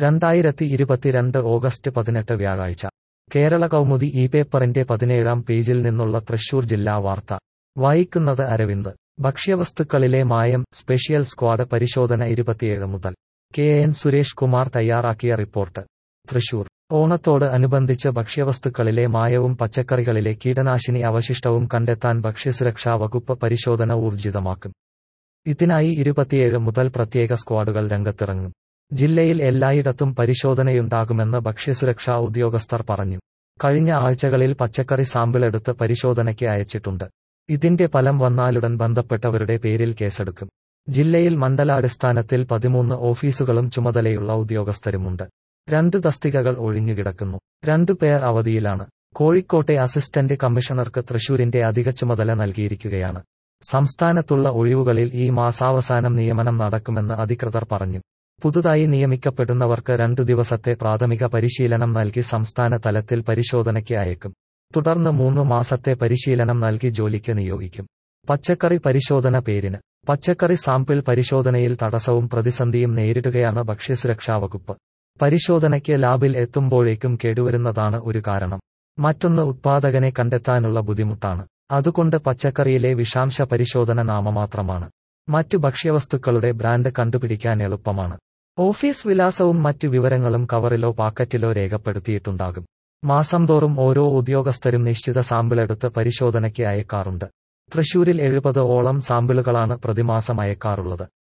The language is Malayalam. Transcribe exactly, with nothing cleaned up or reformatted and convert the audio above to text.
രണ്ടായിരത്തി ഇരുപത്തിരണ്ട് ഓഗസ്റ്റ് പതിനെട്ട് വ്യാഴാഴ്ച കേരള കൗമുദി ഈ പേപ്പറിന്റെ പതിനേഴാം പേജിൽ നിന്നുള്ള തൃശൂർ ജില്ലാ വാർത്ത വായിക്കുന്നത് അരവിന്ദ്. ഭക്ഷ്യവസ്തുക്കളിലെ മായം സ്പെഷ്യൽ സ്ക്വാഡ് പരിശോധന ഇരുപത്തിയേഴ് മുതൽ. കെ എൻ സുരേഷ് കുമാർ തയ്യാറാക്കിയ റിപ്പോർട്ട്. തൃശൂർ ഓണത്തോട് അനുബന്ധിച്ച് ഭക്ഷ്യവസ്തുക്കളിലെ മായവും പച്ചക്കറികളിലെ കീടനാശിനി അവശിഷ്ടവും കണ്ടെത്താൻ ഭക്ഷ്യസുരക്ഷാ വകുപ്പ് പരിശോധന ഊർജിതമാക്കും. ഇതിനായി ഇരുപത്തിയേഴ് മുതൽ പ്രത്യേക സ്ക്വാഡുകൾ രംഗത്തിറങ്ങും. ജില്ലയിൽ എല്ലായിടത്തും പരിശോധനയുണ്ടാകുമെന്ന് ഭക്ഷ്യസുരക്ഷാ ഉദ്യോഗസ്ഥർ പറഞ്ഞു. കഴിഞ്ഞ ആഴ്ചകളിൽ പച്ചക്കറി സാമ്പിളെടുത്ത് പരിശോധനയ്ക്ക് അയച്ചിട്ടുണ്ട്. ഇതിന്റെ ഫലം വന്നാലുടൻ ബന്ധപ്പെട്ടവരുടെ പേരിൽ കേസെടുക്കും. ജില്ലയിൽ മണ്ഡലാടിസ്ഥാനത്തിൽ പതിമൂന്ന് ഓഫീസുകളും ചുമതലയുള്ള ഉദ്യോഗസ്ഥരുമുണ്ട്. രണ്ട് തസ്തികകൾ ഒഴിഞ്ഞുകിടക്കുന്നു. രണ്ടു പേർ അവധിയിലാണ്. കോഴിക്കോട്ടെ അസിസ്റ്റന്റ് കമ്മീഷണർക്ക് തൃശൂരിന്റെ അധിക ചുമതല നൽകിയിരിക്കുകയാണ്. സംസ്ഥാനത്തുള്ള ഒഴിവുകളിൽ ഈ മാസാവസാനം നിയമനം നടക്കുമെന്ന് അധികൃതർ പറഞ്ഞു. പുതുതായി നിയമിക്കപ്പെടുന്നവർക്ക് രണ്ടു ദിവസത്തെ പ്രാഥമിക പരിശീലനം നൽകി സംസ്ഥാന തലത്തിൽ പരിശോധനയ്ക്ക് അയക്കും. തുടർന്ന് മൂന്ന് മാസത്തെ പരിശീലനം നൽകി ജോലിക്ക് നിയോഗിക്കും. പച്ചക്കറി പരിശോധന പേരിന്. പച്ചക്കറി സാമ്പിൾ പരിശോധനയിൽ തടസ്സവും പ്രതിസന്ധിയും നേരിടുകയാണ് ഭക്ഷ്യസുരക്ഷാ വകുപ്പ്. പരിശോധനയ്ക്ക് ലാബിൽ എത്തുമ്പോഴേക്കും കേടുവരുന്നതാണ് ഒരു കാരണം. മറ്റൊന്ന് ഉത്പാദകനെ കണ്ടെത്താനുള്ള ബുദ്ധിമുട്ടാണ്. അതുകൊണ്ട് പച്ചക്കറിയിലെ വിഷാംശ പരിശോധന നാമമാത്രമാണ്. മറ്റു ഭക്ഷ്യവസ്തുക്കളുടെ ബ്രാൻഡ് കണ്ടുപിടിക്കാൻ എളുപ്പമാണ്. ഓഫീസ് വിലാസവും മറ്റു വിവരങ്ങളും കവറിലോ പാക്കറ്റിലോ രേഖപ്പെടുത്തിയിട്ടുണ്ടാകും. മാസം തോറും ഓരോ ഉദ്യോഗസ്ഥരും നിശ്ചിത സാമ്പിളെടുത്ത് പരിശോധനയ്ക്ക് അയക്കാറുണ്ട്. തൃശൂരിൽ എഴുപത് ഓളം സാമ്പിളുകളാണ് പ്രതിമാസം അയക്കാറുള്ളത്.